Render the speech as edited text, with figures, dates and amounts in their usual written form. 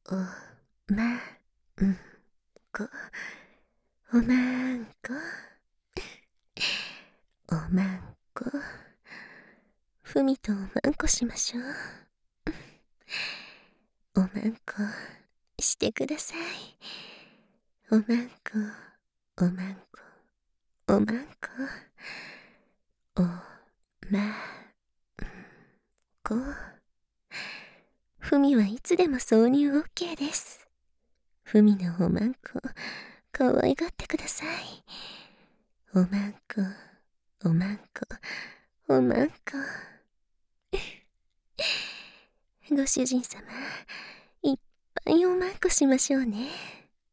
おまんこ、おまんこ、おまんこ。ふみとおまんこしましょう。おまんこしてください。おまんこ、おまんこ、おまんこ、おまんこ。ふみはいつでも挿入 OK です。ふみのおまんこ、かわいがってください。おまんこ、おまんこ、おまんこ。ご主人様、いっぱいおまんこしましょうね。